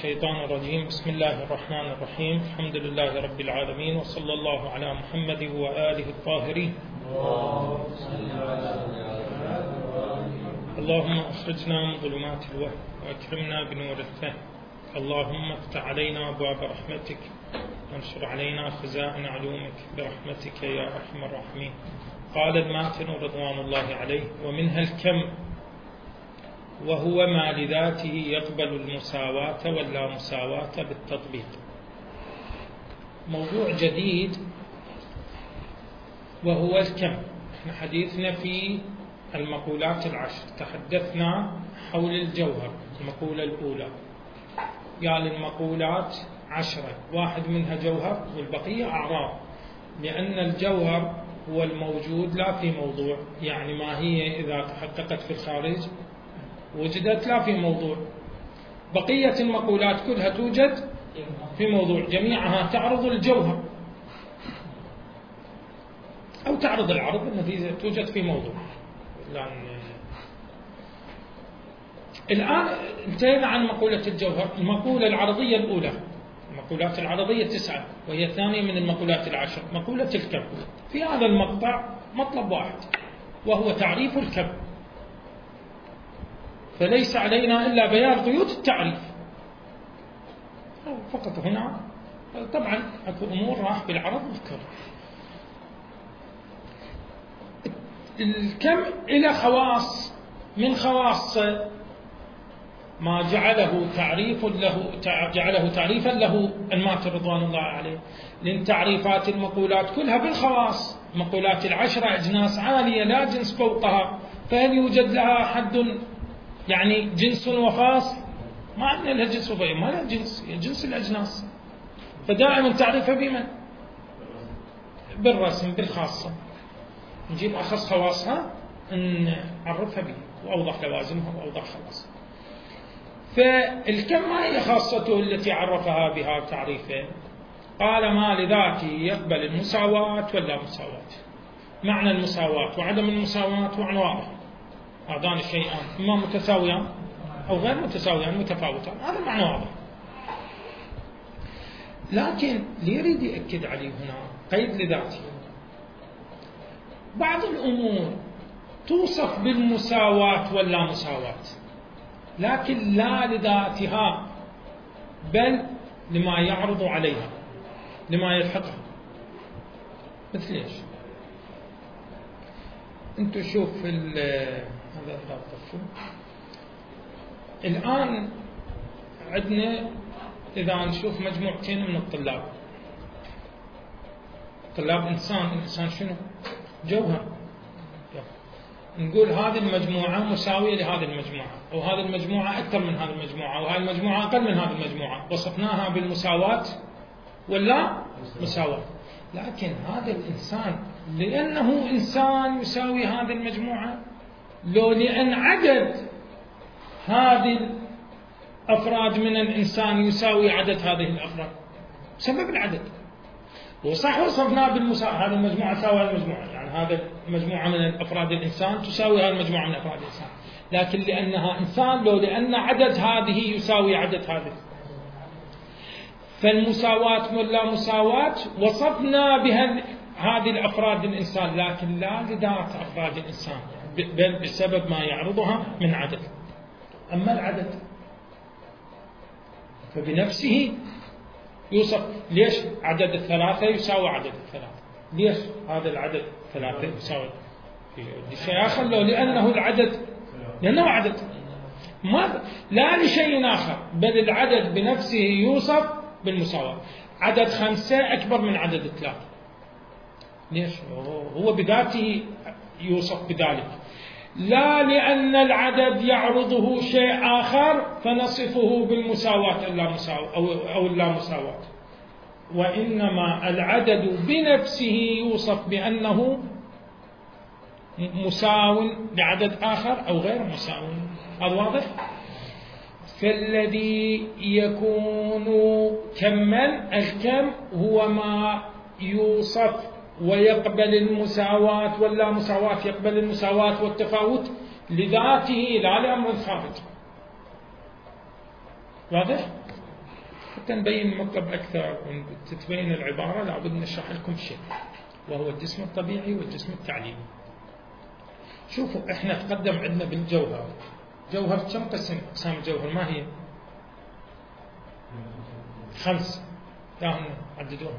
الشيطان الرجيم. بسم الله الرحمن الرحيم. الحمد لله رب العالمين، وصلى الله على محمد وآله الطاهرين. اللهم اخرجنا من ظلمات الوهم واكرمنا بنور الفهم. اللهم افتح علينا ابواب رحمتك وانشر علينا خزائن علومك برحمتك يا ارحم الراحمين. قال الماتن رضوان الله عليه: ومنها الكم، وهو ما لذاته يقبل المساواة واللا مساواة بالتطبيق. موضوع جديد وهو الكم. احنا حديثنا في المقولات العشر، تحدثنا حول الجوهر. المقولة الأولى قال المقولات 10، واحد منها جوهر والبقية أعراض، لأن الجوهر هو الموجود لا في موضوع، يعني ما هي إذا تحققت في الخارج وجدت لا في موضوع. بقية المقولات كلها توجد في موضوع، جميعها تعرض الجوهر أو تعرض العرض الذي توجد في موضوع. الآن انتهينا عن مقولة الجوهر. المقولة العرضية الأولى، المقولات العرضية 9، وهي الثانية من المقولات 10، مقولة الكم. في هذا المقطع مطلب واحد، وهو تعريف الكم، فليس علينا إلا بيان قيود التعريف فقط. هنا طبعا أكو أمور راح بالعرض نذكر. الكم إلى خواص، من خواص ما جعله تعريفا له الماتن رضوان الله عليه، لأن تعريفات المقولات كلها بالخواص. مقولات 10 أجناس عالية لا جنس فوقها، فهل يوجد لها حد، يعني جنس وخاص؟ ما عندنا لها جنس وفوق، ما لها جنس، جنس الأجناس. فدائما تعريفها بمن؟ بالرسم، بالخاصة. نجيب أخص خواصها نعرفها به وأوضح لوازمها وأوضح خواصها. فالكم ما هي خاصته التي عرفها بها تعريفين؟ قال: ما لذاته يقبل المساواة ولا مساواة. معنى المساواة وعدم المساواة معنى واضح، هذان الشيئان إما متساويان أو غير متساويان، متفاوتان، هذا معنى واضح. لكن يريد يأكد عليه هنا قيد لذاته. بعض الأمور توصف بالمساواة ولا مساواة، لكن لا لذاتها، بل لما يعرض عليها، لما يلحقها. مثل ايش؟ انتو شوف هذا الآن عندنا، إذا نشوف مجموعتين من الطلاب، طلاب الإنسان شنو؟ جوهر. نقول هذه المجموعة مساوية لهذه المجموعة، أو هذه المجموعة أكثر من هذه المجموعة، وهذه المجموعة أقل من هذه المجموعة. وصفناها بالمساواة ولا مساواة. لكن هذا الإنسان لأنه إنسان يساوي هذه المجموعة، لو لأن عدد هذه الأفراد من الإنسان يساوي عدد هذه الأفراد، سبب العدد. وصح وصفناه بالمساواة، هذه المجموعة تساوي هذه المجموعة، يعني هذا المجموعة من الأفراد الإنسان تساوي هذه المجموعة من أفراد الإنسان، لكن لأنها إنسان، لو لأن عدد هذه يساوي عدد هذه. فالمساواة ولا مساواة وصفنا بها هذه الأفراد الإنسان، لكن لا لذات أفراد الإنسان، بل بسبب ما يعرضها من عدد. أما العدد فبنفسه يوصف. ليش عدد 3 يساوي عدد 3؟ ليش هذا العدد 3 يساوي شيء آخر؟ لأنه العدد، لأنه عدد، لا لشيء آخر، بل العدد بنفسه يوصف بالمساواة. عدد 5 أكبر من عدد 3. ليش؟ هو بذاته يوصف بذلك، لا لأن العدد يعرضه شيء آخر فنصفه بالمساواة أو اللا مساواة، وإنما العدد بنفسه يوصف بأنه مساو لعدد آخر أو غير مساو. هذا واضح؟ فالذي يكون كما، الكم هو ما يوصف ويقبل المساواة ولا مساواة، يقبل المساواة والتفاوت لذاته لا لأمر خارج. واضح؟ حتى نبين المطلب أكثر وتتبين العبارة لابد نشرح لكم شيء، وهو الجسم الطبيعي والجسم التعليمي. شوفوا إحنا تقدم عندنا بالجوهر، جوهر كم قسم؟ أقسام الجوهر ما هي؟ 5. داهم عددوها.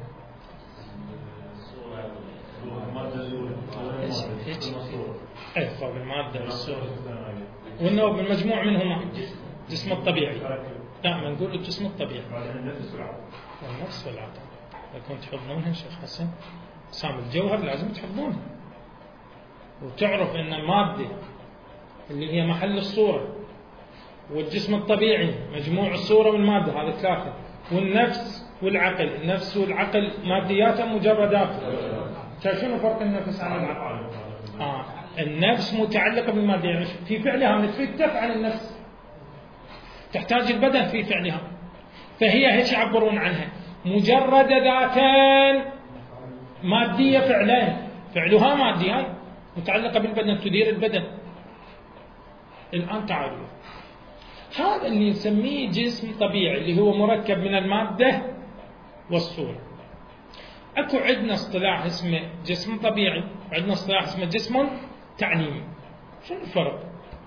هيك طب المادة والصورة والنوع بالمجموع منهما الجسم الطبيعي. دائما نقول الجسم الطبيعي والنفس والعقل. لكم تحفظونها شيخ حسن، أقسام الجوهر لازم تحفظونها وتعرف أن المادة اللي هي محل الصورة والجسم الطبيعي مجموع الصورة والمادة، هذا 3. والنفس والعقل، النفس والعقل ماديات مجردات. شنو فرق النفس عن العقل؟ النفس متعلقة بالمادة، يعني في فعلها مثل تفعل النفس، تحتاج البدن في فعلها، فهي هيك يعبرون عنها مجرد ذاتان مادية فعلان، فعلها مادي، هاي متعلقة بالبدن، تدير البدن. الآن تعالوا، هذا اللي نسميه جسم طبيعي اللي هو مركب من المادة والصورة. أكو عندنا اصطلاح اسمه جسم طبيعي، وعندنا اصطلاح اسمه جسم تعليمي. شنو الفرق؟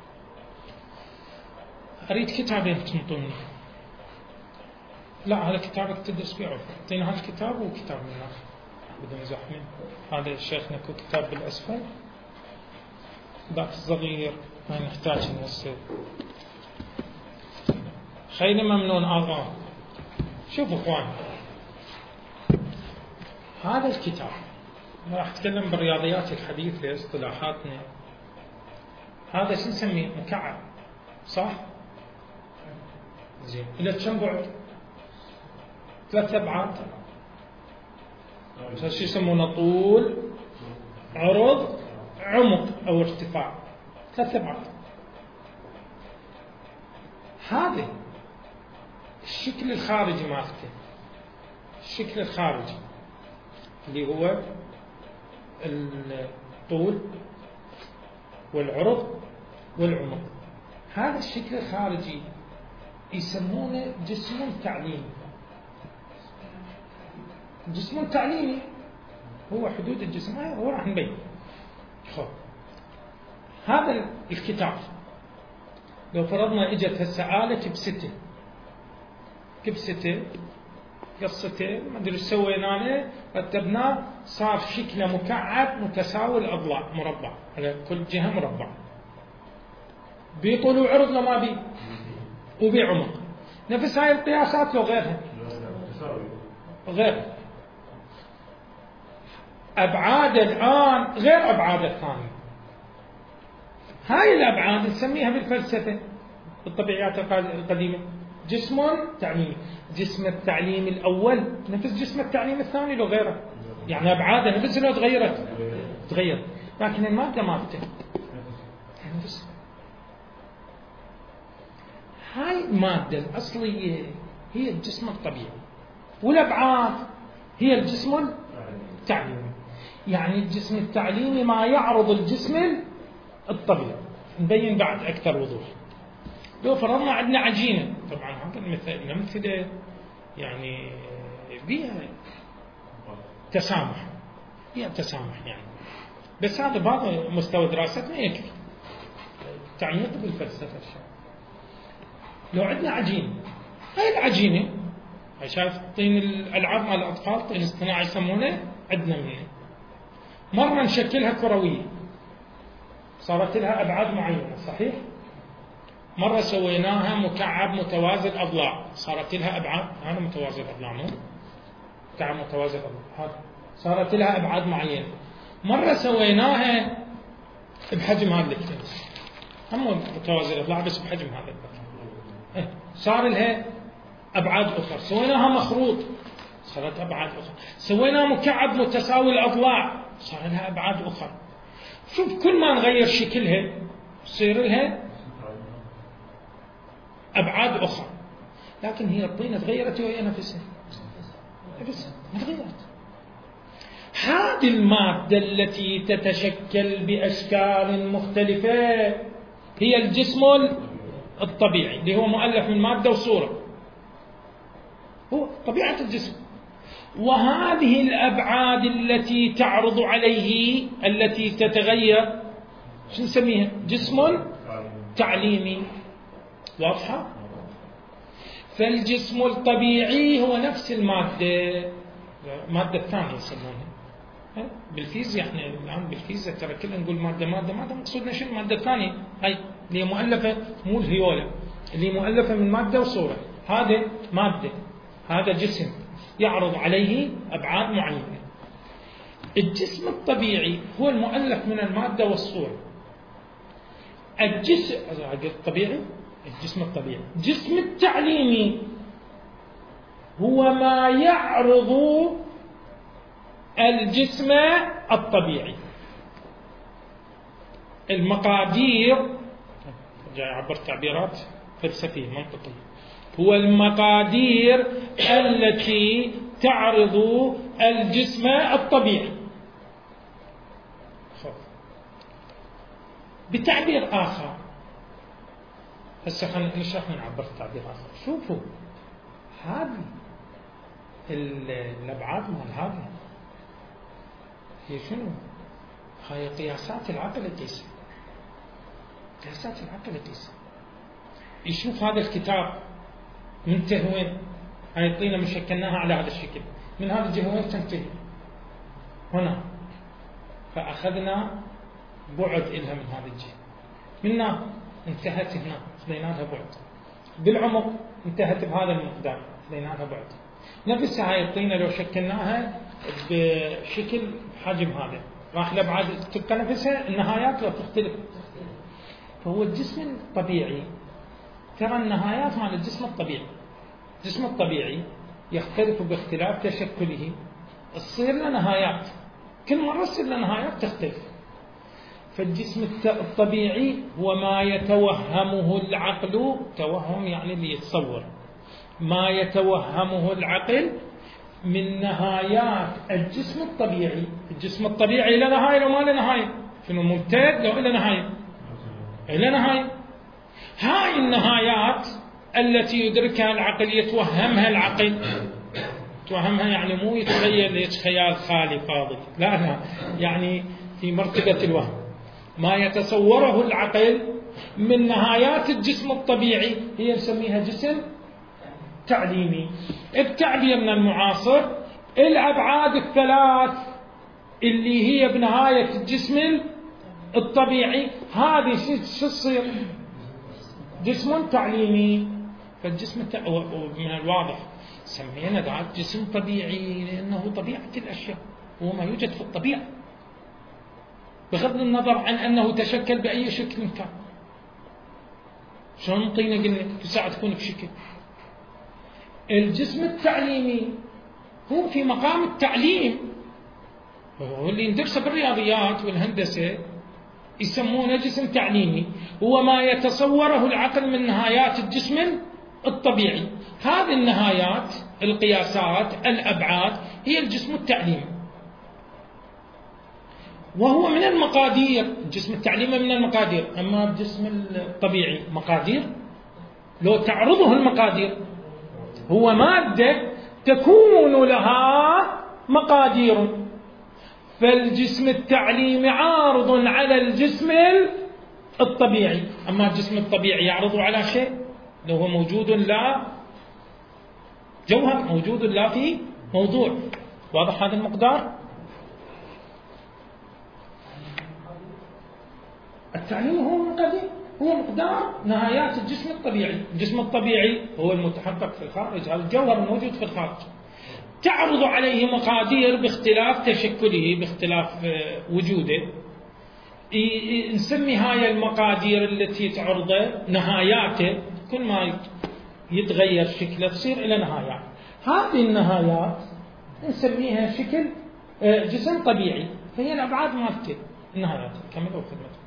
أريد كتابين تنطوني. لا هذا كتابك تدرس فيه عرف، اعطينا هذا الكتاب وكتاب من الآخر بدون زحمة. هذا شيخنا كو كتاب بالأسفل، ذاك الصغير ما نحتاج نوصل. خير ممنون آغا. شوفوا اخوان، هذا الكتاب راح اتكلم بالرياضيات الحديثة اصطلاحاتنا. هذا شو نسميه؟ مكعب، صح؟ زين، إلى كم بعد؟ 3 أبعاد. شو يسمونه؟ طول، عرض، عمق أو ارتفاع. 3 أبعاد. هذا الشكل الخارجي مالته، الشكل الخارجي اللي هو الطول والعرض والعمق، هذا الشكل الخارجي يسمونه جسم تعليمي. جسم تعليمي هو حدود الجسم، هو راح نبين. هذا الكتاب لو فرضنا اجت هسه آلة كبسته، كبسته قصته ما ادري ايش سوينا له، رتبناه صار شكله مكعب متساوي الاضلاع، مربع على كل جهه مربع، بطول وعرض لو ما بي وبعمق. نفس هاي القياسات لو غيرها؟ غير. ابعاد الان غير ابعاد الثانيه. هاي الابعاد نسميها بالفلسفه بالطبيعيات القديمه جسم تعليمي. جسم التعليم الأول نفس جسم التعليم الثاني لو غيره، يعني أبعاده نفس لو تغير، لكن المادة مالته نفس. هاي المادة الأصلية هي الجسم الطبيعي، والأبعاد هي الجسم التعليمي. يعني الجسم التعليمي ما يعرض الجسم الطبيعي. نبين بعد أكثر وضوح. لو فرضنا عندنا عجينة، طبعا هذا الأمثلة يعني بيها تسامح، يعني، بس هذا بعض مستوى دراستنا يكفي تعميق بالفلسفة. لو عندنا عجينة، هاي العجينة هاي شايف طين الألعاب مال الأطفال، طين اصطناعي يسمونه، عندنا منه مرة نشكلها كروية صارت لها أبعاد معينة، صحيح؟ مرة سويناها مكعب متوازي الأضلاع صارت لها أبعاد، هذا متوازي الأضلاع مو مكعب متوازي الأضلاع، هذا صارت لها أبعاد معينة. مرة سويناها بحجم هذا الكتاس، هم متوازي الأضلاع بس بحجم هذا الكتاس، صار لها أبعاد أخرى. سويناها مخروط صارت أبعاد أخرى. سويناها مكعب متساوي الأضلاع صار لها أبعاد أخرى. شوف كل ما نغير شكلها يصير لها أبعاد أخرى، لكن هي الطينة تغيرت وهي نفسها ما تغيرت. هذه المادة التي تتشكل بأشكال مختلفة هي الجسم الطبيعي اللي هو مؤلف من مادة وصورة. هو طبيعة الجسم. وهذه الأبعاد التي تعرض عليه التي تتغير شو نسميها؟ جسم تعليمي. واضحة؟ فالجسم الطبيعي هو نفس المادة الثانية يسمونها بالفيزياء. احنا الآن بالفيزياء ترى كلنا نقول مادة مقصودنا شنو؟ المادة الثانية هاي اللي مؤلفة، مو الهيولة، اللي مؤلفة من مادة وصورة. هذا مادة، هذا جسم يعرض عليه أبعاد معينة. الجسم الطبيعي هو المؤلف من المادة والصورة. الجسم الطبيعي، الجسم الطبيعي. الجسم التعليمي هو ما يعرض الجسم الطبيعي. المقادير، جاي عبر تعبيرات فلسفية منطقية، هو المقادير التي تعرض الجسم الطبيعي. بتعبير آخر، هسه خلينا نشرح ونعبر تعبير آخر. شوفوا هذه الأبعاد مال هذه هي شنو؟ هاي قياسات العقل الجسم، قياسات العقل الجسم. يشوف هذا الكتاب منتهي وين؟ هاي الطينة مشكلناها على هذا الشكل، من هذا الجهة وين تنتهي؟ هنا. فأخذنا بعد إلها من هذه الجهة، منا انتهت هنا خذينا لها بعد، بالعمق انتهت بهذا المقدار خذينا لها بعد. نفس هاي الطينة لو شكلناها بشكل حجم هذا راح الأبعاد تبقى نفسها، النهايات لو تختلف. فهو الجسم الطبيعي، ترى النهايات مال الجسم الطبيعي، الجسم الطبيعي يختلف باختلاف تشكله، تصير له نهايات، كل مرة تصير له نهايات تختلف. فالجسم الطبيعي هو ما يتوهمه العقل، توهم يعني اللي يتصور، ما يتوهمه العقل من نهايات الجسم الطبيعي. الجسم الطبيعي له نهاية لو ما له نهاية؟ شنو ممتد لو له نهاية؟ له نهاية. هاي النهايات التي يدركها العقل، يتوهمها العقل، توهمها يعني مو يتخيل ليش خيال خالي فاضي، لا يعني في مرتبة الوهم. ما يتصوره العقل من نهايات الجسم الطبيعي هي نسميها جسم تعليمي. بتعبيرنا المعاصر الأبعاد الثلاث اللي هي بنهاية الجسم الطبيعي هذه شو تصير؟ جسم تعليمي. فالجسم من الواضح سمينا ذات جسم طبيعي لأنه طبيعة الأشياء، هو ما يوجد في الطبيعة بغض النظر عن أنه تشكل بأي شكل كان. شلون نطينا قلنا في ساعة تكون بشكل. الجسم التعليمي هو في مقام التعليم، هو اللي ندرسه بالرياضيات والهندسة يسمونه جسم تعليمي، هو ما يتصوره العقل من نهايات الجسم الطبيعي. هذه النهايات، القياسات، الأبعاد هي الجسم التعليمي، وهو من المقادير. الجسم التعليمي من المقادير. أما الجسم الطبيعي مقادير لو تعرضه المقادير، هو مادة تكون لها مقادير. فالجسم التعليمي عارض على الجسم الطبيعي. أما الجسم الطبيعي يعرض على شيء لو هو موجود لا جوهر، موجود لا في موضوع. واضح هذا المقدار؟ التعليم هو مقدار، هو مقدار نهايات الجسم الطبيعي. الجسم الطبيعي هو المتحقق في الخارج، هذا الجوهر الموجود في الخارج، تعرض عليه مقادير باختلاف تشكله، باختلاف وجوده. نسمي هاي المقادير التي تعرضه نهاياته، كل ما يتغير شكله تصير إلى نهايات. هذه النهايات نسميها شكل جسم طبيعي، فهي الأبعاد مالته النهايات. كمل خدمته.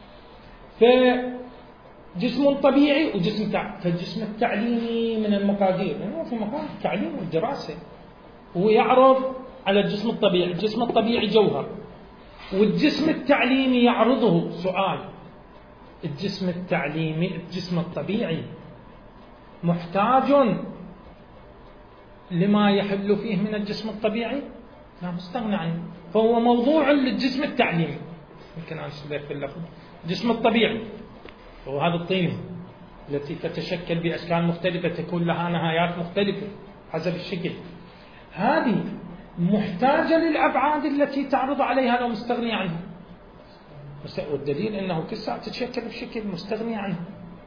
فجسم طبيعي وجسم فالجسم التعليمي من المقادير لأنه في مقام التعليم والدراسة، هو يعرض على الجسم الطبيعي. الجسم الطبيعي جوهر، والجسم التعليمي يعرضه. سؤال: الجسم التعليمي، الجسم الطبيعي محتاج لما يحل فيه من الجسم الطبيعي لا مستغنى عنه، فهو موضوع للجسم التعليمي. يمكن أن أشبه في اللفظ الجسم الطبيعي هو هذا الطينة التي تتشكل بأشكال مختلفة، تكون لها نهايات مختلفة حسب الشكل، هذه محتاجة للأبعاد التي تعرض عليها لو مستغني عنها، والدليل أنه كل ساعة تتشكل بشكل مستغني عنه.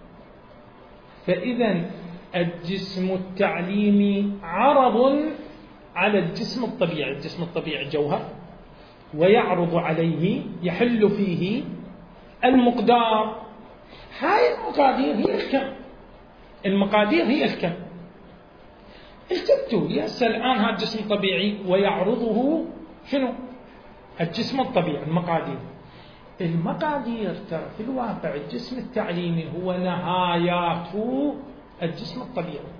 فإذا الجسم التعليمي عرض على الجسم الطبيعي، الجسم الطبيعي جوهر ويعرض عليه يحل فيه المقدار. هاي المقادير هي الكم، المقادير هي الكم. التفتوا لي هسه الآن هذا الجسم الطبيعي ويعرضه شنو؟ الجسم الطبيعي، المقادير. المقادير ترى في الواقع الجسم التعليمي هو نهايات الجسم الطبيعي،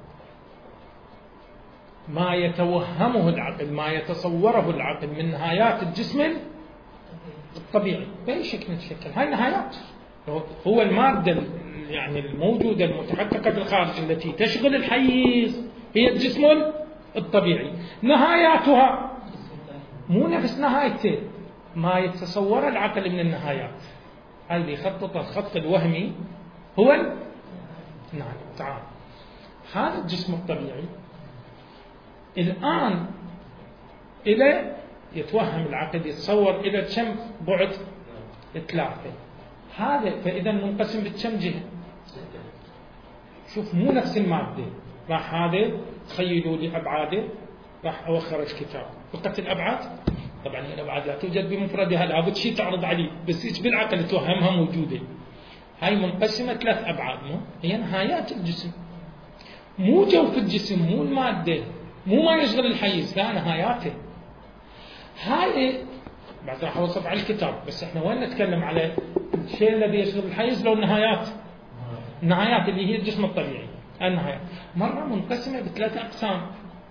ما يتوهمه العقل، ما يتصوره العقل من نهايات الجسم الطبيعي بأي شكل من الشكل. هاي نهايات، هو المادة يعني الموجودة المتحققة في الخارج التي تشغل الحيز هي الجسم الطبيعي. نهاياتها مو نفس نهايته ما يتصور العقل من النهايات. هاي اللي يخطط الخط الوهمي هو نعم تعال. هذا الجسم الطبيعي الآن إلى يتوهم العقل يتصور إلى كم بعد؟ 3. هذا فإذا منقسم بكم جهة؟ شوف مو نفس المادة. راح هذا تخيلوا لي أبعاده، راح أوخر الكتاب فقط الأبعاد. طبعا الأبعاد لا توجد بمفردها، لابد شيء تعرض عليه، بس إيش بالعقل توهمها موجودة. هاي منقسمة 3 أبعاد، مو هي نهايات الجسم، مو جوف الجسم، مو المادة، مو ما يشغل الحيز، لا نهاياته. هاي بعد راح أوصف على الكتاب، بس احنا وين نتكلم على الشيء الذي يشغل الحيز لو النهايات، النهايات اللي هي الجسم الطبيعي. النهايات مرة منقسمة ب3 أقسام،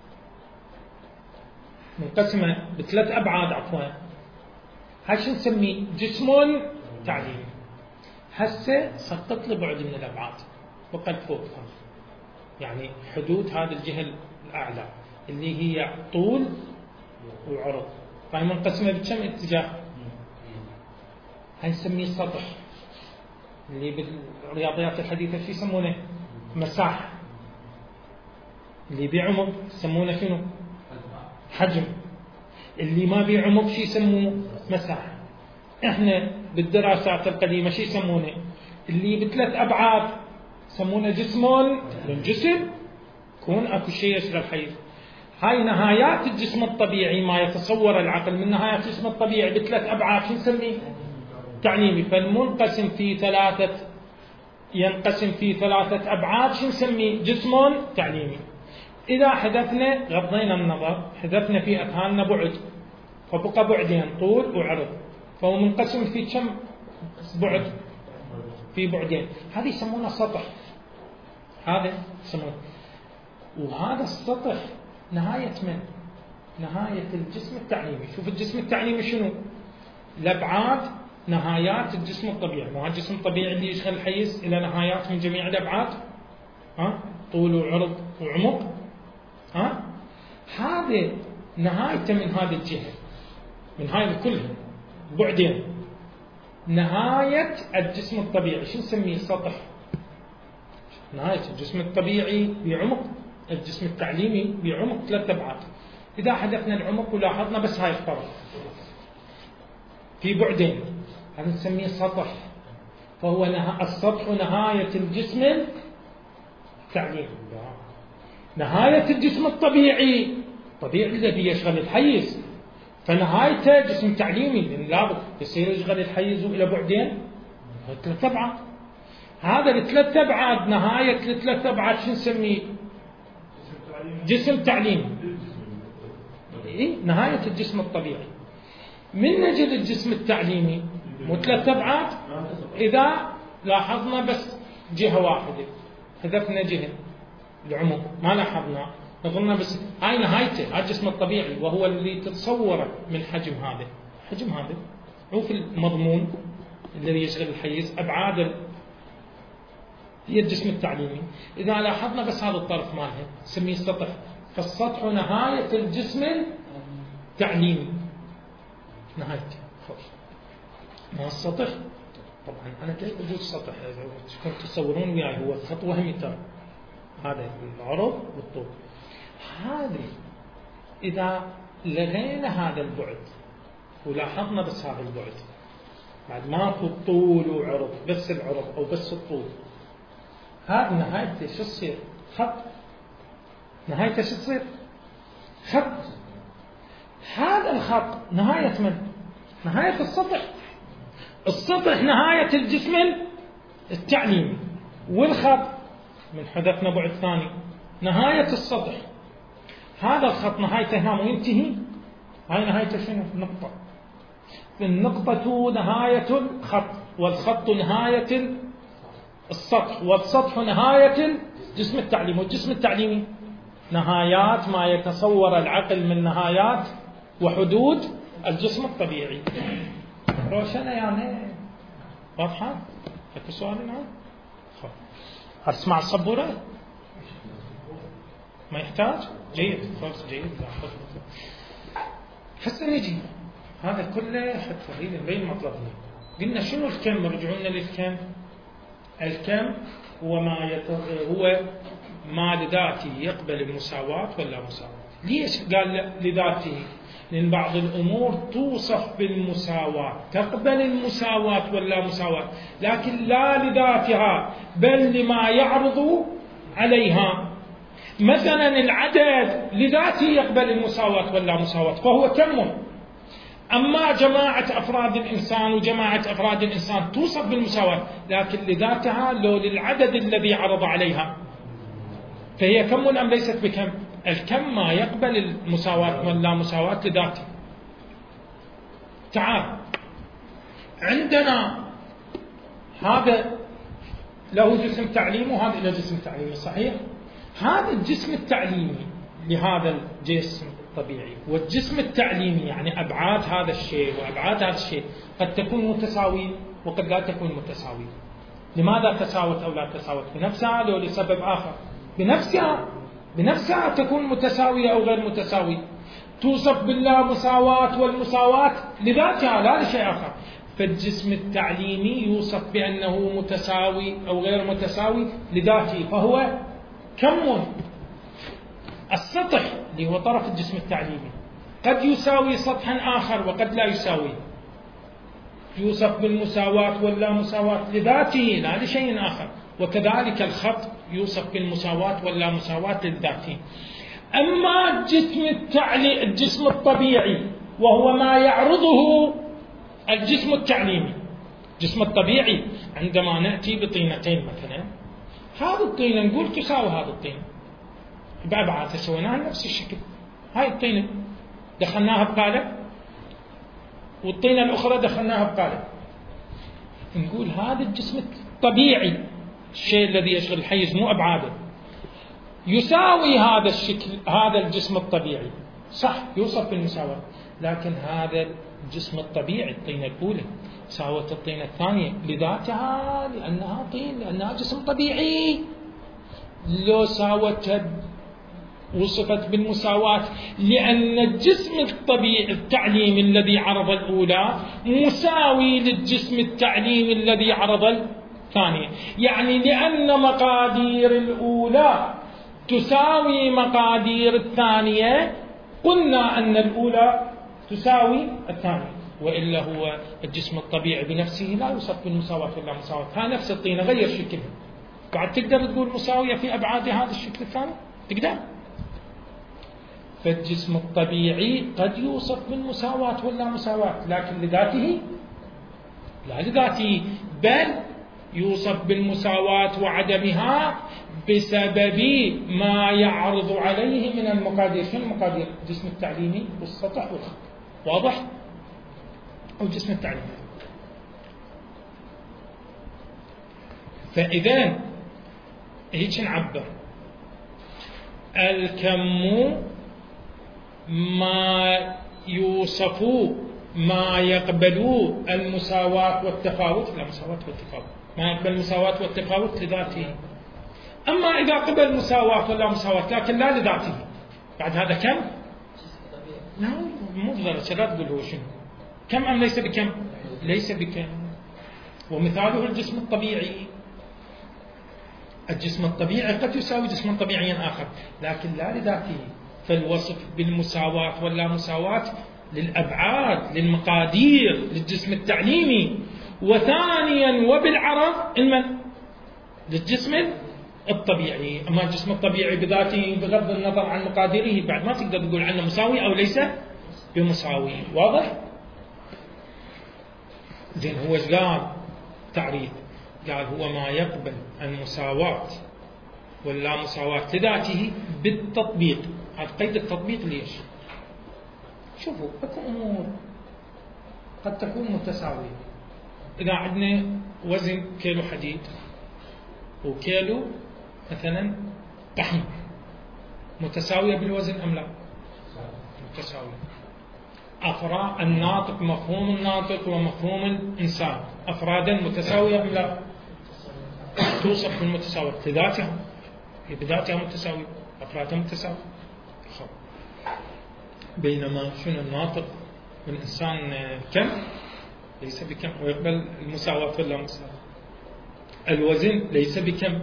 منقسمة ب3 أبعاد عفوا. هاي شو نسميه؟ جسم تعليمي. هسه سقط لي بعد من الأبعاد وقد فوقها، يعني حدود هذه الجهة الأعلى اللي هي طول وعرض، فهي منقسمة بكم اتجاه؟ هاي نسميه سطح، اللي بالرياضيات الحديثة شو يسمونه؟ مساحة. اللي بعمق يسمونه شنو؟ حجم. اللي ما بعمق شو يسموه؟ مساحة. احنا بالدراسات القديمة شو يسمونه؟ اللي ب3 أبعاد يسمونه جسم. الجسم يكون اكو شيء يشغل الحيز. هاي نهايات الجسم الطبيعي، ما يتصور العقل من نهايات الجسم الطبيعي ب3 أبعاد شو نسميه؟ تعليمي. فالمنقسم في 3 ينقسم في 3 أبعاد شو نسميه؟ جسم تعليمي. إذا حذفنا غضينا النظر، حذفنا في أذهاننا بعد، فبقى بعدين طول وعرض، فهو منقسم في كم بعد؟ في بعدين. هذه يسمونه سطح، هذا يسمونه. وهذا السطح نهاية من؟ نهاية الجسم التعليمي. شوف الجسم التعليمي شنو؟ الأبعاد نهايات الجسم الطبيعي، مو الجسم الطبيعي اللي يشغل الحيز إلى نهايات من جميع الأبعاد، طول وعرض وعمق. هذه نهايته من هذه الجهة، من هاي كلها بعدين. نهاية الجسم الطبيعي شو نسميه؟ سطح. نهاية الجسم الطبيعي بعمق، الجسم التعليمي بعمق 3 أبعاد. إذا حذفنا العمق ولاحظنا بس هاي الطرف في بعدين، هذا نسميه سطح. فهو السطح نهاية الجسم التعليمي. نهاية الجسم الطبيعي، الطبيعي الذي يشغل الحيز، فنهايته جسم تعليمي، لأن لابد يصير يشغل الحيز إلى بعدين 3 أبعاد. هذا ال3 أبعاد نهاية ال3 أبعاد شو نسميه؟ جسم تعليمي. نهاية الجسم الطبيعي. من نجد الجسم التعليمي مو 3 أبعاد؟ إذا لاحظنا بس جهة واحدة، حذفنا جهة العمق ما لاحظنا، نظرنا بس هاي نهايته، هذا الجسم الطبيعي، وهو اللي تتصوره من حجم هذا، حجم هذا هو في المضمون الذي يشغل الحيز. أبعاد هي الجسم التعليمي. إذا لاحظنا بس هذا الطرف مالها نسميه سطح. فالسطح نهاية الجسم التعليمي، نهايته. ما السطح طبعا أنا كيف أقول السطح؟ كنتم تصورون وياي هو خط وهمي ترى، هذا العرض والطول. هذه إذا لغينا هذا البعد ولاحظنا بس هذا البعد، بعد ماكو طول وعرض، بس العرض أو بس الطول، هذه نهايته شو تصير؟ خط. نهايته شو تصير؟ خط. هذا الخط نهاية من؟ نهاية السطح. السطح نهاية الجسم التعليمي، والخط من حدثنا بعد ثاني نهاية السطح. هذا الخط نهايته هنا وينتهي، هاي نهايته شنو؟ نقطة. النقطة نهاية الخط، والخط نهاية السطح، والسطح نهاية الجسم التعليمي، والجسم التعليمي نهايات ما يتصور العقل من نهايات وحدود الجسم الطبيعي. روشنة يعني؟ واضحة؟ اكو سؤال الآن؟ اسمع السبورة؟ ما يحتاج؟ جيد، خلاص جيد. هسه نجي هذا كله حتى نبين مطلبنا. قلنا شنو الكم؟ رجعونا للكم. الكم هو ما لذاته يقبل المساواة ولا مساواة. ليش قال لذاته؟ لأن بعض الأمور توصف بالمساواة، تقبل المساواة ولا مساواة، لكن لا لذاتها بل لما يعرض عليها. مثلا العدد لذاته يقبل المساواة ولا مساواة، فهو كم. أما جماعة أفراد الإنسان وجماعة أفراد الإنسان توصف بالمساواة، لكن لذاتها لو للعدد الذي عرض عليها، فهي كم أم ليست بكم؟ الكم ما يقبل المساواة ولا مساواة لذاته. تعال، عندنا هذا له جسم تعليمي وهذا له جسم تعليمي، صحيح؟ هذا الجسم التعليمي لهذا الجسم الطبيعي، والجسم التعليمي يعني أبعاد هذا الشيء وأبعاد هذا الشيء قد تكون متساوية وقد لا تكون متساوية. لماذا تساوت أو لا تساوت؟ بنفسها أو لسبب آخر؟ بنفسها تكون متساوية أو غير متساوية. توصف باللا مساواة، والمساواة لذاتها لا لشيء آخر. فالجسم التعليمي يوصف بأنه متساوي أو غير متساوي لذاته، فهو كم. السطح اللي هو طرف الجسم التعليمي قد يساوي سطحا آخر وقد لا يساوي، يوصف بالمساواة ولا مساواة لذاته لا لشيء آخر. وكذلك الخط يوصف بالمساواة ولا مساواة لذاته. أما الجسم الطبيعي وهو ما يعرضه الجسم التعليمي. الجسم الطبيعي عندما نأتي بطينتين مثلا، هذه الطينة نقول تساوي هذه الطينة بأبعاد، سويناها نفس الشكل. هاي الطينة دخلناها بقالب، والطينة الأخرى دخلناها بقالب، نقول هذا الجسم الطبيعي، الشيء الذي يشغل الحيز مو أبعاده، يساوي هذا الشكل، هذا الجسم الطبيعي، صح يوصف بالمساواة. لكن هذا الجسم الطبيعي الطينة الأولى ساوت الطينة الثانية لذاتها، لأنها طين، لأنها جسم طبيعي. لو ساوتها وصفت بالمساواة لأن الجسم الطبيعي التعليمي الذي عرض الأولى مساوي للجسم التعليمي الذي عرض الثانية، يعني لأن مقادير الأولى تساوي مقادير الثانية قلنا أن الأولى تساوي الثانية. وإلا هو الجسم الطبيعي بنفسه لا يوصف بالمساواة ولا مساواة. ها نفس الطينة غير شكلها، بعد تقدر تقول مساوية في أبعاد هذا الشكل الثاني؟ تقدر. فالجسم الطبيعي قد يوصف بالمساواة ولا مساواة، لكن لذاته لا لذاته، بل يوصف بالمساواة وعدمها بسبب ما يعرض عليه من المقادير. شنو المقادير؟ الجسم التعليمي والسطح والخط. واضح؟ أو الجسم التعليمي. فإذا هيك نعبر الكم ما يوصف ما يقبل المساواة والتفاوت، لا مساواة والتفاوت، ما يقبل المساواة والتفاوت لذاته. أما إذا قبل مساواة ولا مساواة لكن لا لذاته، بعد هذا كم؟ لا مو بدرجة، لا تقول هو شنو كم أم ليس بكم؟ ليس بكم. ومثاله الجسم الطبيعي. الجسم الطبيعي قد يساوي جسما طبيعيا آخر لكن لا لذاته، فالوصف بالمساواة ولا مساواة للأبعاد للمقادير للجسم التعليمي، وثانيا وبالعرض للجسم الطبيعي. أما الجسم الطبيعي بذاته بغض النظر عن مقاديره بعد ما تقدر تقول عنه مساوي أو ليس بمساوي. واضح؟ زين هو ايش قال تعريف؟ قال هو ما يقبل المساواة ولا مساواة لذاته بالتطبيق. هذا قيد التطبيق ليش؟ شوفوا اكو امور قد تكون متساوية. إذا عندنا وزن كيلو حديد وكيلو مثلا طحين، متساوية بالوزن أم لا؟ متساوية. أفراد الناطق، مفهوم الناطق ومفهوم الإنسان أفرادا متساوية أم لا؟ توصف بالمتساوية لذاتها، هي بذاتها متساوية، أفرادها متساوية. بينما شنو الناطق والإنسان كم؟ ليس بكم، ويقبل المساواة ولا مساواة. الوزن ليس بكم،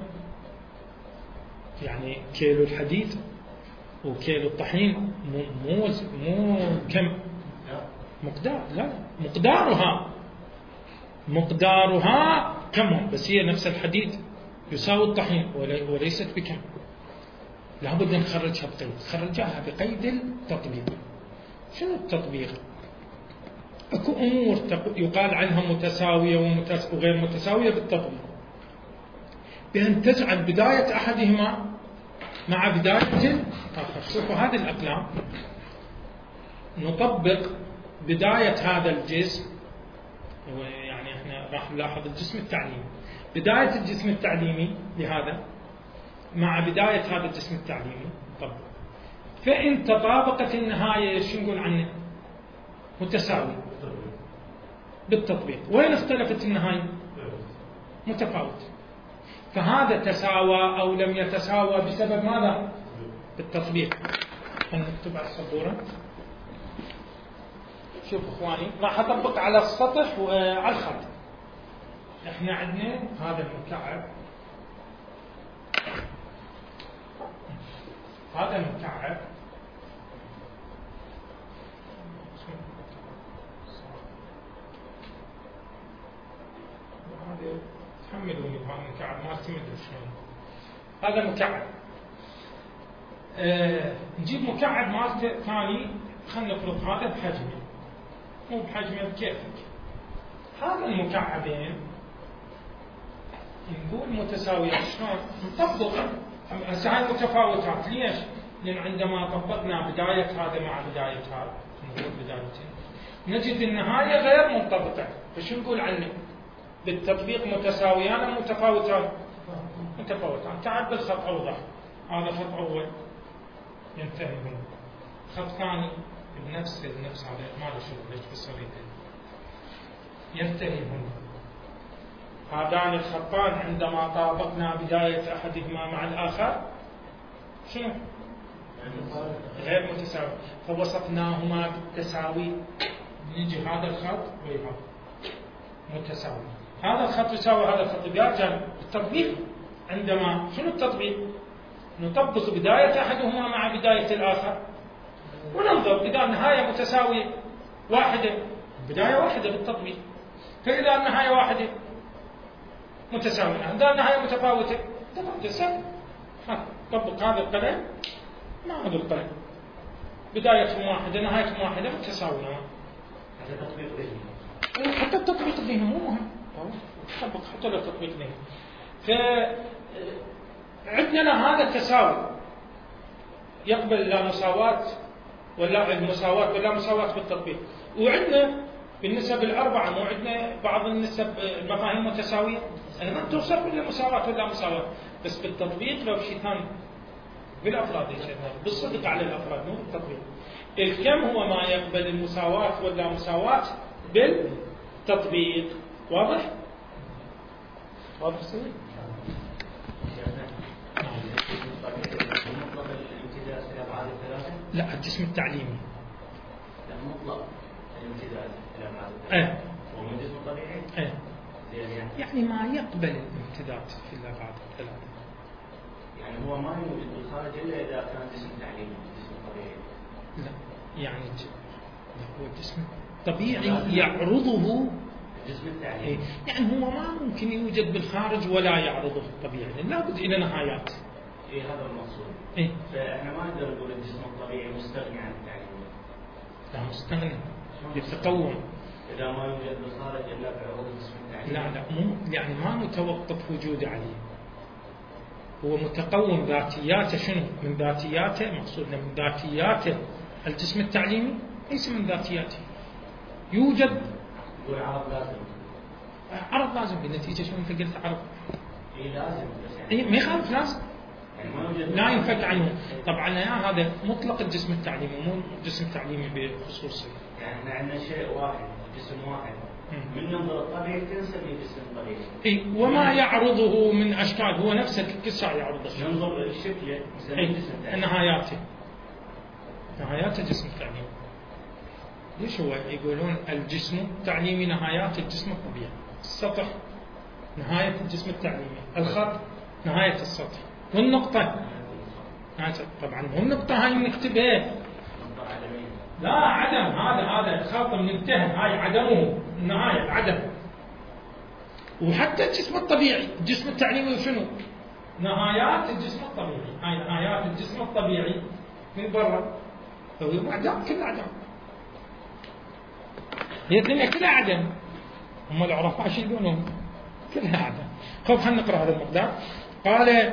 يعني كيلو الحديد وكيلو الطحين مو كم مقدار، لا مقدارها كم، بس هي نفس الحديد يساوي الطحين وليست بكم. لابد أن نخرجها بقيد، خرجها بقيد التطبيق. شنو التطبيق؟ اكو امور يقال عنها متساويه وغير متساويه بالتطبيق، بأن تجعل بداية أحدهما مع بداية الآخر. شوفوا هذه الأقلام نطبق بداية هذا الجسم، يعني احنا راح نلاحظ الجسم التعليمي، بداية الجسم التعليمي لهذا مع بداية هذا الجسم التعليمي طبق. فإن تطابقت النهاية شو نقول عنه؟ متساوي بالتطبيق. وين اختلفت النهاية؟ متفاوت. فهذا تساوى أو لم يتساوى بسبب ماذا؟ بالتطبيق. نكتب على السبورة. شوف إخواني، راح أطبق على السطح وعلى الخط. إحنا عندنا هذا المكعب، هذا المكعب تحملوني بهذا المكعب ما تمد شلون. هذا مكعب. نجيب مكعب مالته ثاني، خلينا نفرض هذا بحجمه، مو بحجمه بكيفك. هذا المكعبين نقول متساويات. شلون؟ نطبق هسه هاي متفاوتات. ليش؟ لأن عندما طبقنا بداية هذا مع بداية هذا، نقول بدايتين، نجد النهاية غير منطبقة. فشو نقول عنه؟ بالتطبيق متساويان أم متفاوتان؟ متفاوتان. تعال بالخط أوضح. هذا خط أول ينتهي هنا، خط ثاني بنفس هذا ما له شغل ليش بالصريحة ينتهي هنا. هذان الخطان عندما طابقنا بداية أحدهما مع الآخر شنو؟ غير متساوي. فوصفناهما بالتساوي. نيجي هذا الخط وهذا متساوي، هذا الخط يساوي هذا الخط بيرجع التطبيق. عندما شنو التطبيق؟ نطبق بداية أحدهما مع بداية الآخر وننظر إذا النهاية متساوية واحدة، بداية واحدة بالتطبيق. فإذا النهاية واحدة متساوية، إذا النهاية متفاوتة تساوي. طبق هذا القلم مع هذا القلم، بدايتهم واحدة نهايتهم واحدة متساوية. هذا تطبيق ذهني. حتى التطبيق ذهني مو مهم، طبق حتى لو تطبيق ذهني. فعندنا هذا التساوي يقبل لا مساواة ولا المساواة ولا مساواة بالتطبيق. وعندنا بالنسب الأربعة مو عندنا بعض النسب المفاهيم متساوية، أيضا توصف إلى مساواة ولا مساواة، بس بالتطبيق لو شيء ثاني بالأفراد بالصدق على الأفراد مو بالتطبيق. الكم هو ما يقبل المساواة ولا مساواة بالتطبيق. واضح؟ واضح سوي؟ مطلق الامتداد في الأبعاد الثلاثة لا الجسم التعليمي. لا مطلق الامتداد إلى ما هو من جسم طبيعي؟ يعني ما يقبل الامتداد في الأبعاد الثلاثة. يعني هو ما يوجد بالخارج إلا إذا كان جسم تعليمي جسم طبيعي. لا يعني هو الجسم الطبيعي يعرضه الجسم التعليمي. يعني هو ما ممكن يوجد بالخارج ولا يعرضه الطبيعي، لابد إلى نهايات. هذا المقصود. فإحنا ما نقدر نقول الجسم الطبيعي مستغني عن التعليم. لا مستغني، يتقوم. إذا ما يوجد بالخارج إلا بعروض الجسم التعليمي. لا مو يعني ما متوقف وجوده عليه. هو متقوم ذاتياته. شنو من ذاتياته؟ مقصودنا من ذاتياته الجسم التعليمي ليس من ذاتياته. يوجد عرض لازم. عرض لازم بالنتيجة. شو أنت قلت عرض؟ لازم. يعني ما يخالف لازم. لا ينفك عنه. طبعا هذا مطلق الجسم التعليمي مو جسم تعليمي بخصوصه. يعني احنا عندنا شيء واحد جسم واحد من منظر الطبيعي تنسميه جسم طبيعي. وما يعرضه من اشكال هو نفسه كل ساعه يعرضه. ننظر شكله جسم نهاياته جسم تعليمي. ليش هو يقولون الجسم التعليمي نهايات الجسم الطبيعي؟ السطح نهايه الجسم التعليمي، الخط نهايه السطح، والنقطه طبعا مو النقطه هاي نكتبها. لا عدم. هذا الخط منتهى هاي عدمه النهايه العدم. وحتى الجسم الطبيعي الجسم التعليمي شنو؟ نهايات الجسم الطبيعي. هاي نهايات الجسم الطبيعي من برا. هو عدم كلها عدم. هي الدنيا كلها عدم. هم العرفاء شو يقولون؟ كلها عدم. خذ خلينا نقرأ هذا المقدار. قال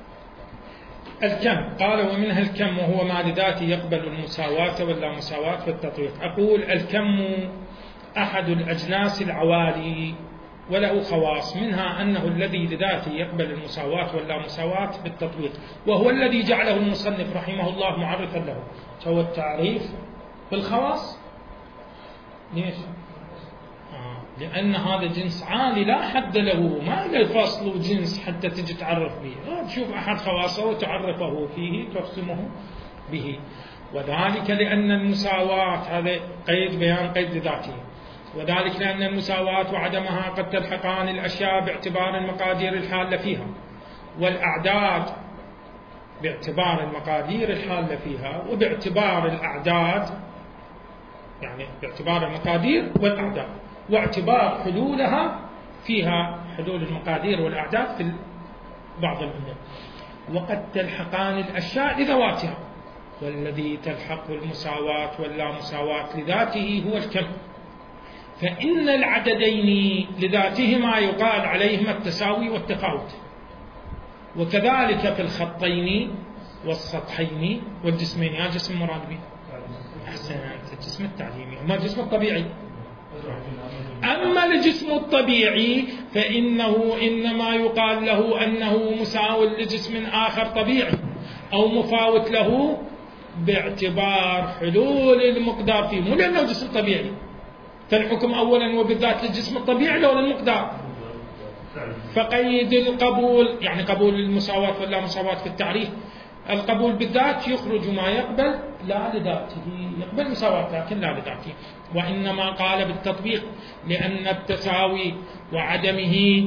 الكم. قال ومنها الكم وهو ما لذاته يقبل المساواة ولا مساواة في التطبيق. أقول الكم أحد الأجناس العوالي وله خواص، منها أنه الذي لذاته يقبل المساواة ولا مساواة بالتطبيق، وهو الذي جعله المصنف رحمه الله معرفا له. سوى التعريف بالخواص. ليش؟ لأن هذا جنس عالي لا حد له، ما له فصل جنس حتى تجي تعرف به. تشوف أحد خواصه وتعرفه فيه تقسمه به. وذلك لأن المساواة هذا قيد بيان قيد ذاته. وذلك لأن المساواة وعدمها قد تلحقان الأشياء باعتبار المقادير الحالة فيها، والأعداد باعتبار المقادير الحالة فيها، وباعتبار الأعداد يعني باعتبار المقادير والأعداد، واعتبار حلولها فيها حلول المقادير والأعداد في بعض الأمور. وقد تلحقان الأشياء لذواتها، والذي تلحق المساواة واللا مساواة لذاته هو الكم. فإن العددين لذاتهما يقال عليهما التساوي والتفاوت، وكذلك في الخطين والسطحين والجسمين. يا جسم مراد به أحسنت الجسم التعليمي، أما الجسم الطبيعي. أما الجسم الطبيعي فإنه إنما يقال له أنه مساو لجسم آخر طبيعي أو مفاوت له باعتبار حلول المقدار فيه، مو لأنه جسم طبيعي. فالحكم أولا وبالذات للجسم الطبيعي لو للمقدار. فقيد القبول يعني قبول المساواة ولا مساواة في التعريف. القبول بالذات يخرج ما يقبل لا لذاته، يقبل مساواة لكن لا لذاته. وإنما قال بالتطبيق لأن التساوي وعدمه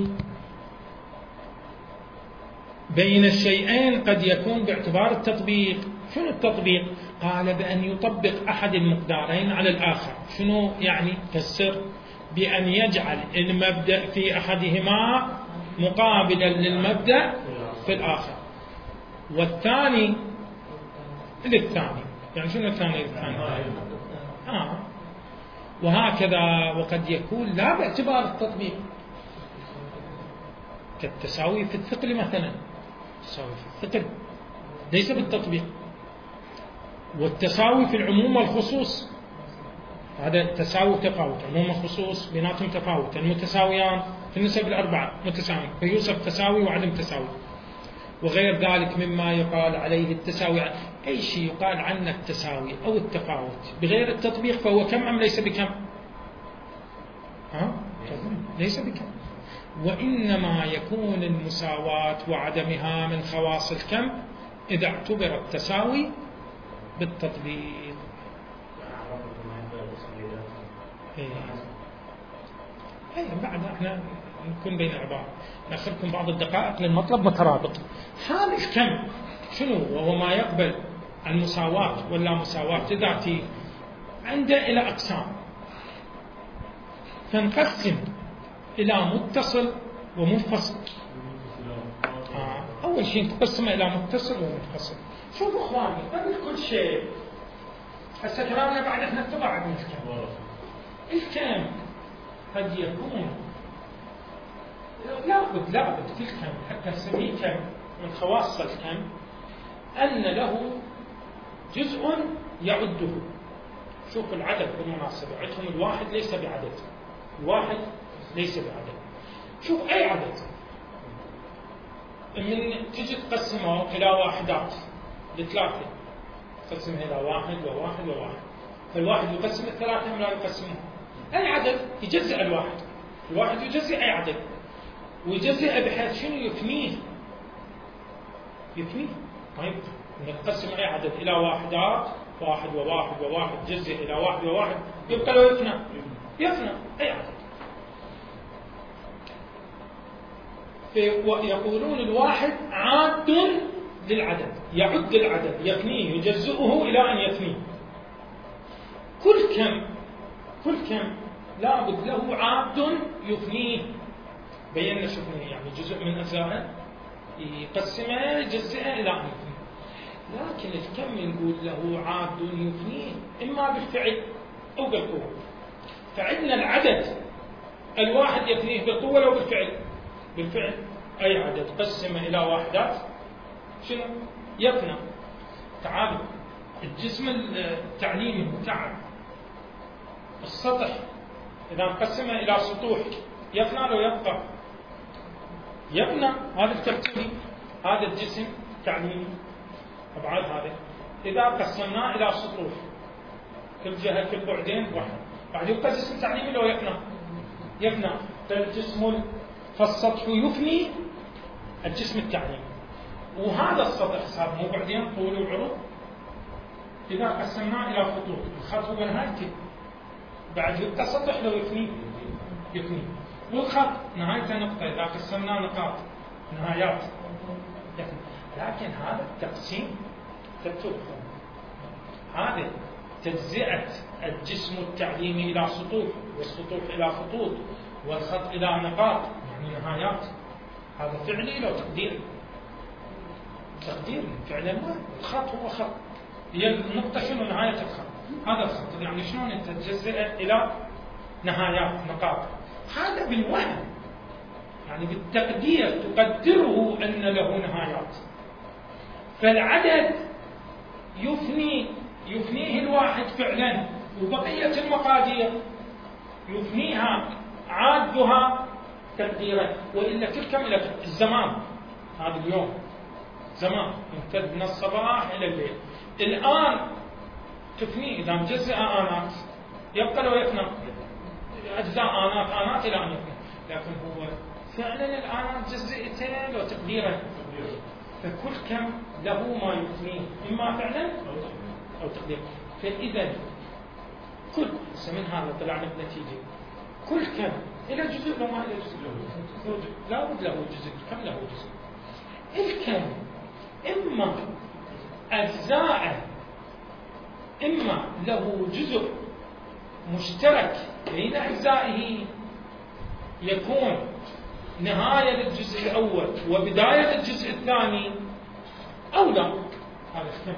بين الشيئين قد يكون باعتبار التطبيق. شنو التطبيق؟ قال بأن يطبق أحد المقدارين على الآخر. شنو يعني؟ فسر بأن يجعل المبدأ في أحدهما مقابلا للمبدأ في الآخر، والثاني للثاني. يعني شنو الثاني للثاني؟ وهكذا. وقد يكون لا باعتبار التطبيق، كالتساوي في الثقل مثلا. التساوي في الثقل ليس بالتطبيق. والتساوي في العموم والخصوص هذا تساوي تفاوت. عموم والخصوص بيناتهم تفاوت. المتساويان في النسب الأربعة متساوي، فيوصف تساوي وعدم تساوي. وغير ذلك مما يقال عليه التساوي. أي شيء يقال عنه التساوي أو التفاوت بغير التطبيق فهو كم أم ليس بكم؟ ليس بكم. وإنما يكون المساواة وعدمها من خواص الكم إذا اعتبر التساوي بالتطبيق. أي بعد احنا نكون بين عبارة نأخذكم بعض الدقائق للمطلب مترابط. هذا الكم شنو وهو ما يقبل المساواة ولا مساواة ذاتي عنده إلى أقسام، فنقسم إلى متصل ومنفصل. أول شيء نقسم إلى متصل ومنفصل. شوفوا إخواني قبل كل شيء هسه كلامنا بعد احنا اتبع بالكم. الكم قد يكون لابد في الكم حتى نسميه كم من خواص الكم أن له جزء يعده. شوف العدد بالمناسبة عندهم الواحد ليس بعدد، الواحد ليس بعدد. شوف أي عدد من تجي تقسمه إلى واحدات لثلاثة، تقسمها إلى واحد وواحد وواحد، فالواحد يقسم الثلاثة لا يقسمها. أي عدد يجزئ الواحد يجزئ أي عدد، ويجزئ بحيث شنو يفنيه. طيب نقسم أي عدد إلى واحدات، واحد وواحد وواحد جزء إلى واحد وواحد، يبقى له يفنى أي عدد. يقولون الواحد عاد للعدد، يعد العدد يفنيه يجزئه إلى أن يفنيه. كل كم لابد له عاد يفنيه. بينا شفناه يعني جزء من أجزائه يقسمه يجزئه إلى أن يفنيه. لكن الكم نقول له عاد يفنيه إما بالفعل أو بالقوة. فعندنا العدد الواحد يفنيه بالقوة أو بالفعل. أي عدد قسم إلى واحدات شنو يفنى. تعالوا الجسم التعليمي المتعب السطح إذا نقسمه إلى سطوح يفنى لو يبنى. هذا الترتيب هذا الجسم التعليمي أبعاد هذا إذا قسمناه إلى سطوح كل جهة كل بعدين واحد، بعد يبقى جسم تعليمي لو يفنى. فالجسم فالسطح يفني الجسم التعليمي، وهذا السطح صار مو بعدين طول وعرض. إذا قسمناه إلى خطوط الخط هو نهايته، بعد يبقى السطح لو يفني والخط نهايته نقطة. إذا قسمناه نقاط نهايات يفني. لكن هذا التقسيم هذا تجزئة الجسم التعليمي إلى سطوح، والسطوح إلى خطوط، والخط إلى نقاط يعني نهايات. هذا فعلي لو تقدير فعلا ما الخط هو خط، هي النقطة شنو نهاية الخط. هذا الخط يعني شلون أنت تجزئه إلى نهايات نقاط. هذا بالوهم يعني بالتقدير تقدره أن له نهايات. فالعدد يفنيه الواحد فعلا، وبقية المقادير يفنيها عادها تقديرا. وإلا تلك إلى الزمان. هذا اليوم زمان يمتد من الصباح إلى الليل. الآن تفنيه إذا مجزئ آنات يبقى لو يفنى أجزاء آنات إلى أن يفنى. لكن هو فعلا الآنات جزئتين وتقديرا. فكل كم له ما يفنيه إما فعلا أو تقدير. فإذا كل من هذا طلعنا بنتيجة كل كم إلى جزء لو ما إلى جزء لا بد له جزء. كم له جزء؟ الكم إما أجزاء إما له جزء مشترك بين أجزائه يكون نهاية للجزء الأول وبداية للجزء الثاني، أو لا. هذا الكم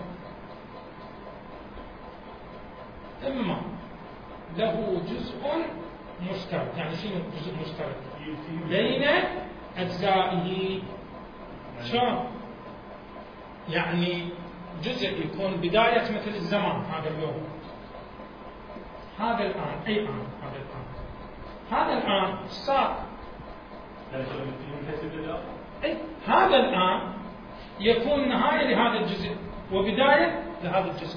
إما له جزء مشترك. يعني شنو جزء مشترك؟ بين أجزائه. شلون؟ يعني جزء يكون بداية مثل الزمان هذا اليوم، هذا الآن، أي آن، هذا الآن صار هذا الآن يكون نهاية لهذا الجزء وبداية لهذا الجزء.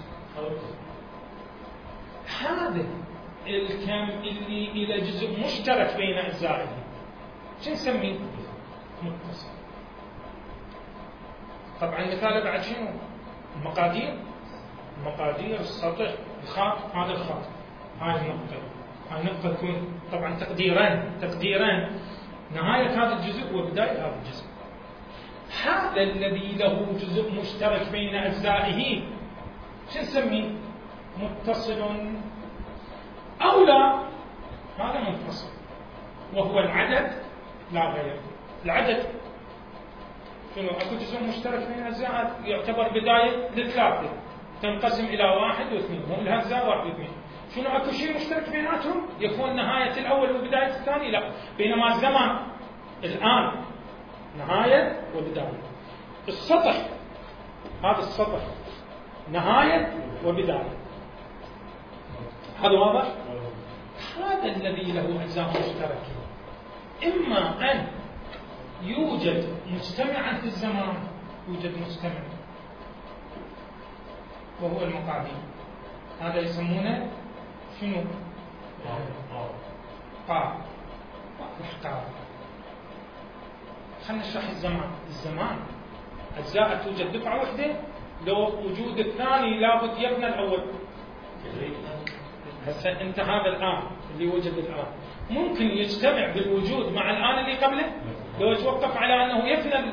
هذا الكم اللي إلى جزء مشترك بين أجزائه شو نسميه؟ متصل. طبعا مثال بعد شنو؟ المقادير مقادير السطح الخط، هذا الخط، هاي النقطة، هاي النقطة تكون طبعا تقديران نهاية هذا الجزء وبداية هذا الجزء. هذا الذي له جزء مشترك بين أجزائه شو نسميه؟ متصل أو لا؟ هذا منفصل، وهو العدد لا غير. العدد شنو؟ اكو جزء مشترك بين الاجزاء يعتبر بدايه لثلاثه، تنقسم الى 1 و2، مو الاجزاء 1 و2. شنو اكو شيء مشترك بيناتهم يكون نهايه الاول وبدايه الثاني؟ لا. بينما الزمان الان نهايه وبدايه. السطح، هذا السطح نهايه وبدايه. هذا واضح؟ هذا الذي له اجزاء مشتركه اما ان يوجد مجتمعا في الزمان، يوجد مجتمع وهو المقابل، هذا يسمونه شنو؟ قار. خلينا نشرح الزمان أجزاء توجد دفعة واحدة، لو وجود الثاني لابد يبنى الأول. هسه أنت هذا الآن اللي وجد الآن ممكن يجتمع بالوجود مع الآن اللي قبله لو يتوقف على أنه يفنى.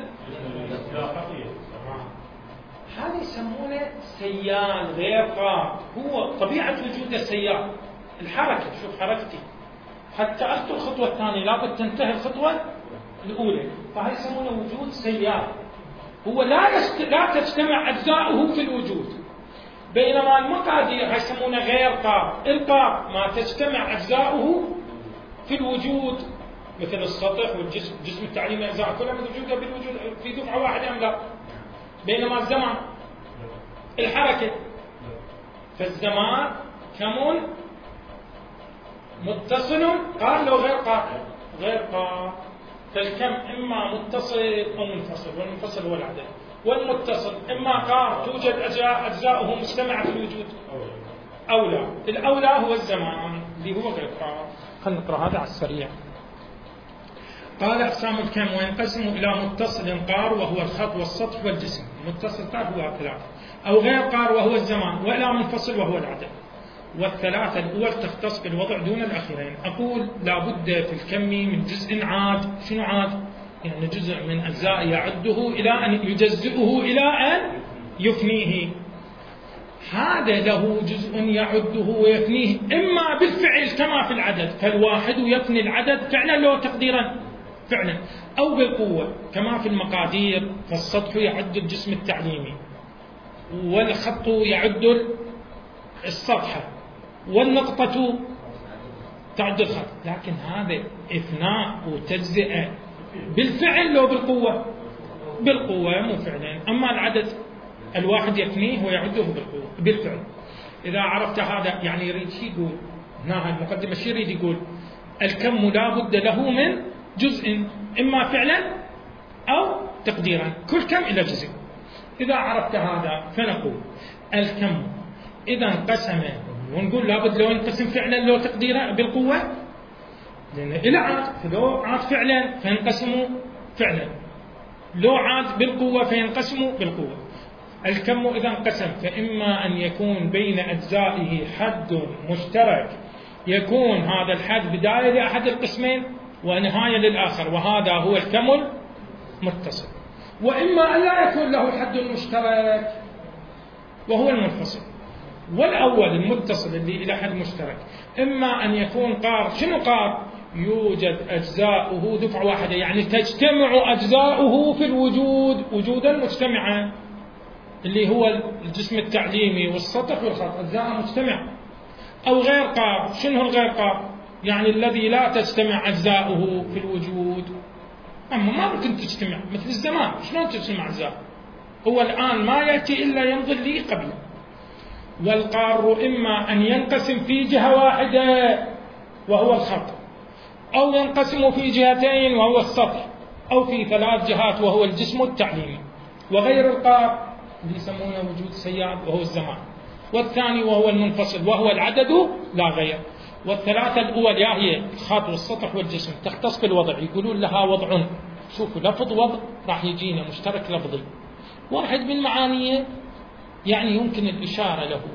هذا يسمونه سيال غير قار. هو طبيعة وجود السيال الحركة. شوف حركتي حتى أخطو الخطوة الثانية لابد تنتهي الخطوة الأولى، فهذا يسمونه وجود سيال. هو لا تجتمع أجزاؤه في الوجود، بينما المقادير يسمونه غير قار. القار ما تجتمع أجزاؤه في الوجود، مثل السطح والجسم، جسم التعليمي أجزاء كلها موجودة بالوجود في دفعة واحدة أم لا؟ بينما الزمان الحركة، فالزمان كمون متصل قار لو غير قار؟ غير قار. فالكم إما متصل أو منفصل، والمنفصل هو العدد، والمتصل إما قار توجد أجزاؤه مجتمعة في الوجود أو لا. الأولى هو الزمان اللي هو غير قار. خلينا نقرأ هذا على السريع. قال أقسام الكم وينقسم إلى متصل قار وهو الخط والسطح والجسم. متصل قار هو ثلاثة، أو غير قار وهو الزمان، وإلى منفصل وهو العدد. والثلاثة الأول تختص بالوضع دون الأخيرين. أقول لابد في الكم من جزء عاد. شنو عاد؟ يعني جزء من أجزاء يعده إلى أن يجزئه إلى أن يفنيه. هذا له جزء يعده ويفنيه إما بالفعل كما في العدد، فالواحد يفني العدد فعلا لو تقديرا فعلا، أو بالقوة كما في المقادير، فالسطح يعد الجسم التعليمي، والخط يعد السطح، والنقطة تعد الخط. لكن هذا إفناء وتجزئة بالفعل لو بالقوة؟ بالقوة مو فعلا. أما العدد الواحد يفنيه ويعده بالفعل. إذا عرفت هذا يعني يريد شيء يقول هنا المقدمة شيء يريد يقول الكم لا بد له من جزء إما فعلا أو تقديرا، كل كم إلى جزء. إذا عرفت هذا فنقول الكم إذا انقسم، ونقول لابد لو ينقسم فعلا لو تقديرا بالقوة، لأن إلى عاد، فلو عاد فعلا فينقسم فعلا، لو عاد بالقوة فينقسم بالقوة. الكم إذا انقسم فإما أن يكون بين أجزائه حد مشترك يكون هذا الحد بداية لأحد القسمين ونهاية للآخر، وهذا هو الكم المتصل. وإما أن لا يكون له حد مشترك وهو المنفصل. والأول المتصل اللي إلى حد مشترك إما أن يكون قار. شنو قار؟ يوجد أجزاؤه دفعة واحدة، يعني تجتمع أجزاؤه في الوجود وجودا مجتمعا، اللي هو الجسم التعليمي والسطح والخط أجزاء مجتمعة. أو غير قار. شنو الغير قار؟ يعني الذي لا تجتمع أجزاؤه في الوجود. أما ما ممكن تجتمع مثل الزمان، شلون تجتمع أجزاء؟ هو الآن ما يأتي إلا ينظر لي قبل. والقار إما أن ينقسم في جهة واحدة وهو الخط، أو ينقسم في جهتين وهو السطح، أو في 3 جهات وهو الجسم التعليمي. وغير القار اللي يسمونه وجود سيال وهو الزمان، والثاني وهو المنفصل وهو العدد لا غير. والثلاثة الأول يا هي الخط والسطح والجسم تختص بالوضع، يقولون لها وضع. شوفوا لفظ وضع راح يجينا مشترك لفظي، واحد من معانيه يعني يمكن الإشارة له.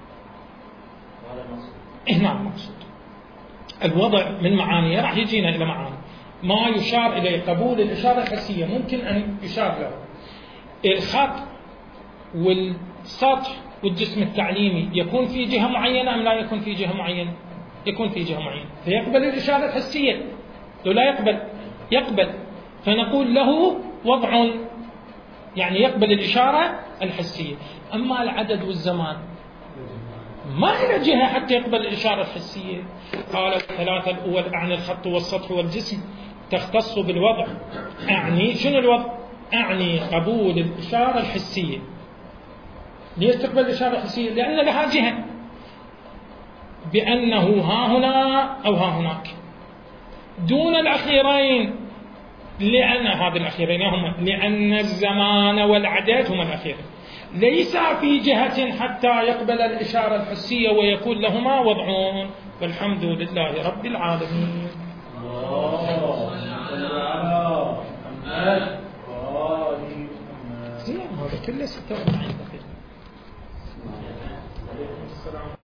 هنا المقصود الوضع من معانيه، راح يجينا إلى معاني ما يشار إليه. قبول الإشارة الحسية ممكن أن يشار له. الخط والسطح والجسم التعليمي يكون في جهة معينة أم لا يكون في جهة معينة؟ يكون في جهة معينة، فيقبل الإشارة الحسية. لو لا يقبل فنقول له وضع، يعني يقبل الإشارة الحسية. أما العدد والزمان ما إلى جهة حتى يقبل الإشارة الحسية. قال الثلاثة الأول أعني الخط والسطح والجسم تختص بالوضع. أعني شنو الوضع؟ أعني قبول الإشارة الحسية. ليش تقبل الإشارة الحسية؟ لأن لها جهة، بأنه ها هنا أو ها هناك، دون الأخيرين. لأن هذه الأخيرين هما لأن الزمان والعدد هما الأخيرين، ليس في جهة حتى يقبل الإشارة الحسية ويكون لهما وضعون. والحمد لله رب العالمين. هذا كله 46 دقيقة.